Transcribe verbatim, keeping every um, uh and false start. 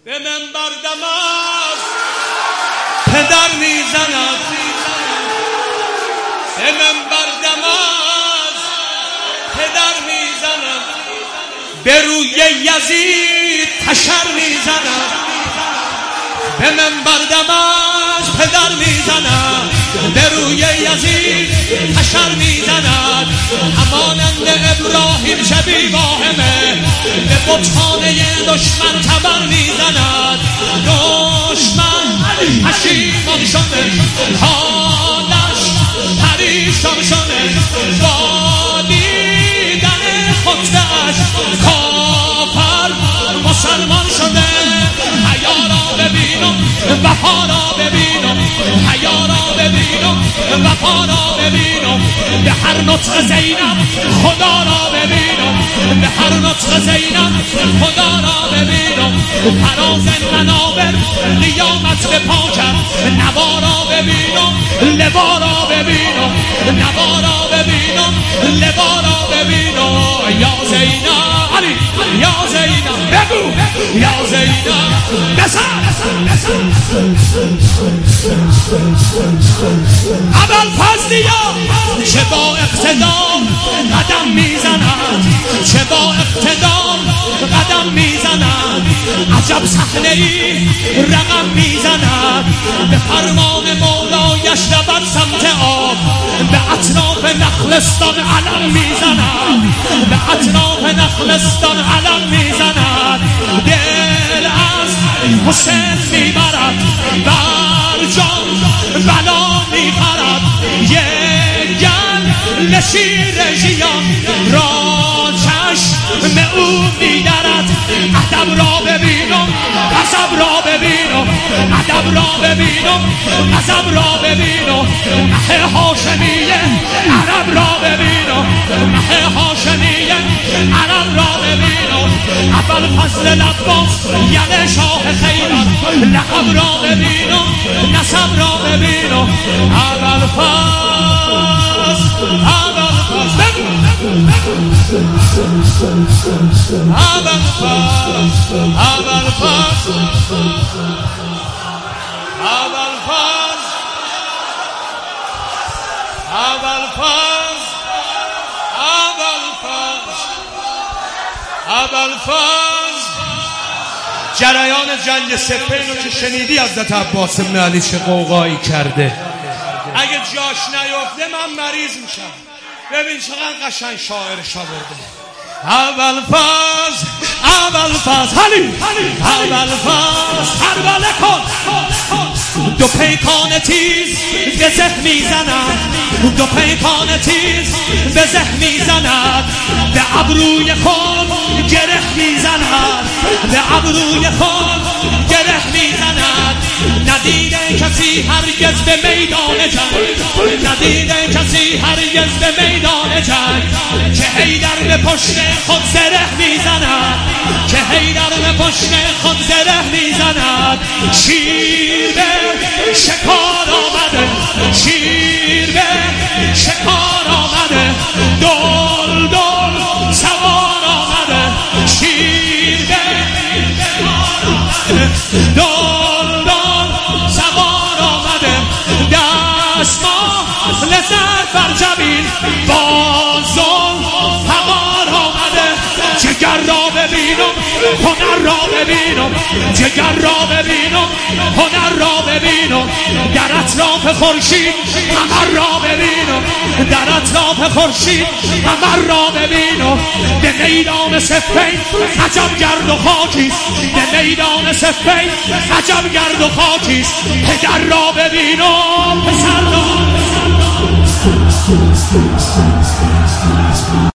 به منبر دم از پدر میزند، به منبر دم از پدر میزند، به روی یزید تشر میزند، به منبر دم از پدر میزند، به روی یزید تشر میزند، همانند ابراهیم شبیه واهمه به بتخانه دشمن تبر میزند. دشمن پشیمان شده، حالش پریشان شده، با دیدن خطبه‌اش کافر مسلمان شده. حیا را ببینم وفا را ببینم، حیا را ببینم وفا را ببینم، به هر نطق زینب خدا را ببینم، به هر نطق زینب خدا را ببینم. فراز منابر قیامت به پا کرد، نوا را ببینم لوا را ببینم، نوا را ببینم لوا را ببینم. یا زینب علی یا زینب بگو، یا زینب بسر ابوالفضلیا چه با اقتدار قدم میزند، چه با اقتدار قدم میزند، عجب صحنه ای رقم میزند. به فرمان مولایش رود سمت آب، به اطراف نخلستان علم میزند، به اطراف نخلستان علم میزند. دل از حسین میبرد، بر جان بلا میخرد، یک گل شیر ژیان را چشم او میدرد. ادب را ببینم غضب را ببینم، ادب را ببینم غضب را ببینم. مه هاشمیه عرب را ببینم، مه هاشمیه عرب را ببینم. ابوالفضل العباس یعنی شاه خیبر، لقب را ببینم نسب را ببینم. ابوالفضل ابوالفضل ابوالفضل ابوالفضل ابوالفضل ابوالفضل جریان جنگ صفین رو که شنیدی حضرت عباس بن علی چه قوقایی کرده. اگه جاش نیفته من مریض میشم. ببین چقدر قشنگ شاعرش آورده. ابوالفضل ابوالفضل علی ابوالفضل کربله کن، دو پیکان تیز به زه میزند، دو پیکان تیز به زه میزند، به ابروی خود گره میزند، به ابروی خود گره میزند. ندیده کسی هرگز به میدان جنگ، ندیده کسی هرگز به میدان جنگ، که حیدر به پشت خود زره میزند، که حیدر به پشت خود زره میزند. شیر به شکار آمده، شیر به شکار آمده، دل دل سوار آمده، شیر به شکار آمده، دل دل سوار آمده. دستمال لذت بر جبین بازم فقار آمده. جگر را ببینم هنر را ببینم، جگر را ببینم هنر را ببینم. در اطراف خورشید قمر را ببینم، در اطراف خورشید قمر را ببینم. به میدان صفین عجب گرد و خاکیست، به میدان صفین عجب گرد و خاکیست. پدر را ببینم پسر را